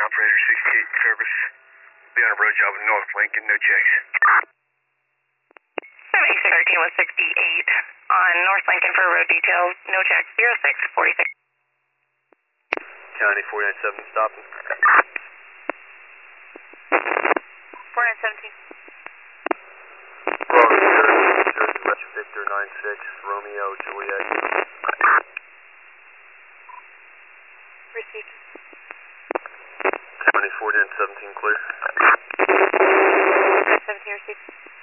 operator 68 service. Be on a road job in North Lincoln, no checks. 78613 on North Lincoln for road details, no checks, 0646. County 497 stopping. 4917. Jersey Victor 96, Romeo, Juliet. Received. County 417 clear. 17 received.